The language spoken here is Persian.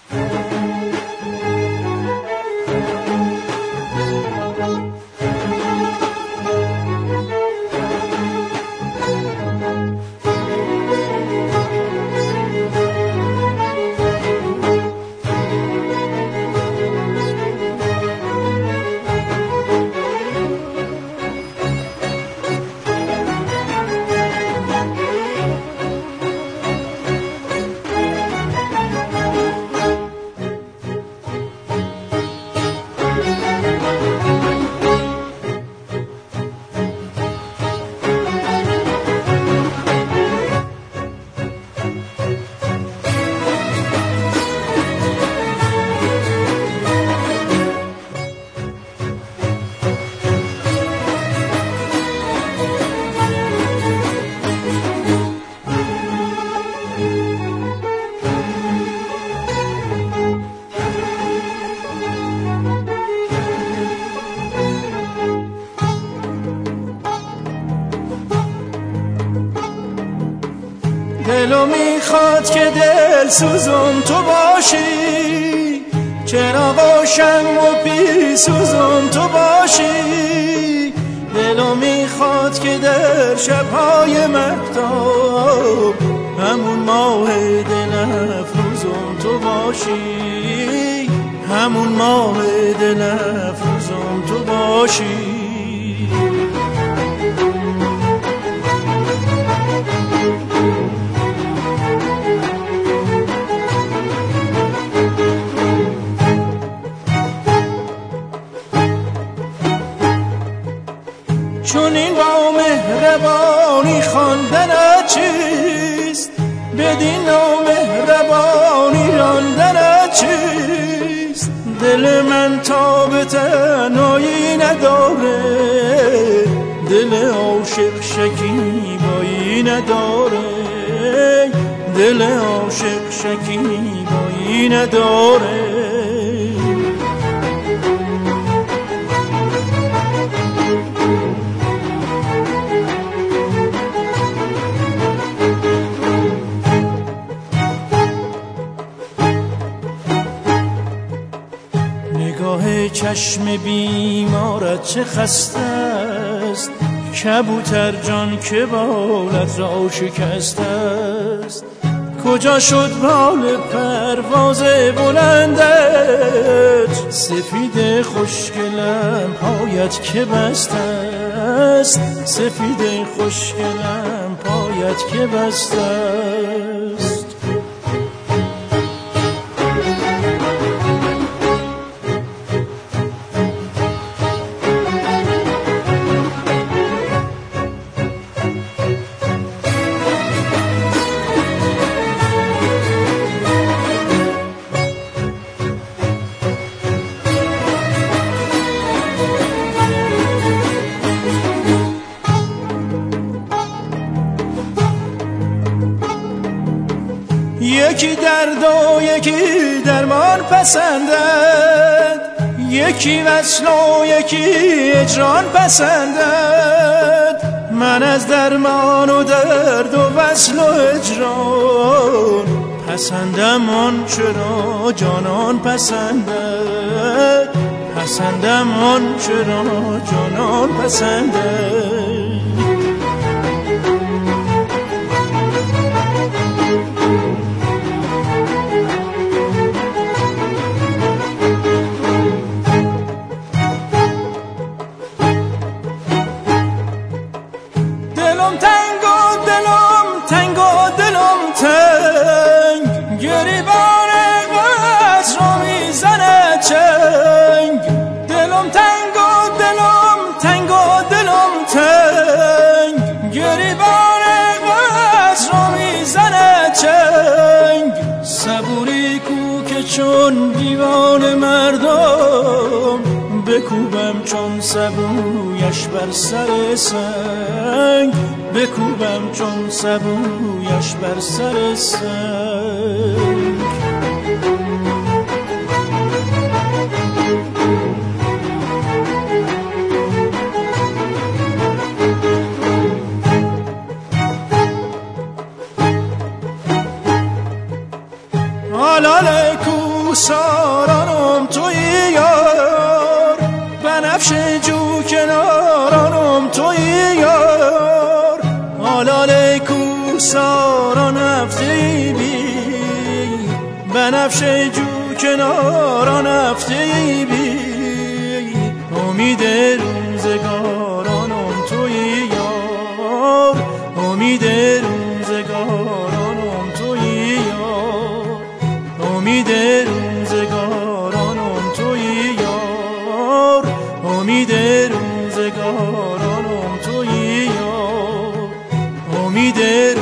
دلو میخواد که دل سوزون تو باشی، چراغاشم و پی سوزون تو باشی. دلو میخواد که در شبهای مهتاب همون ماه دل افروزون تو باشی، همون ماه دل افروزون تو باشی. چون این با مهربانی خواندنت چیست، بدین نامهربانی راندنت چیست. دل من تا به تنهایی نداره، دل عاشق شکیبایی نداره، دل عاشق شکیبایی نداره. نگاه چشم بیمارت چه خسته است، کبوتر جان که بالت را شکسته است. کجا شد بال پرواز بلندت، سفید خوشگلم پایت که بسته است، سفید خوشگلم پایت که بسته است. یکی درد و یکی درمان پسندد، یکی وصل و یکی هجران پسندد. من از درمان و درد و وصل و هجران پسندم آنچه را جانان پسندد، پسندم آنچه را جانان پسندد. دلم تنگ و دلم تنگ و دلم تنگ، گریبان قصر رو میزنه چنگ. دلم تنگ و دلم تنگ و دلم تنگ، گریبان قصر رو میزنه چنگ. صبوری کو که چون دیوان مردم، بکوبم چون سبویش بر سر سنگ، بکوبم چون سبویش بر سر سنگ. آلاله کو کوسارانم تویی یار، بنفش جو کنارانم تویی یار. آلاله کوساران هفته بی، بنفش جو کناران هفته بی. امید روزگارانم تویی یار، امید روزگارانم تویی یار، امید روزگارانم تویی یار، امید روزگارانم تویی یار، امید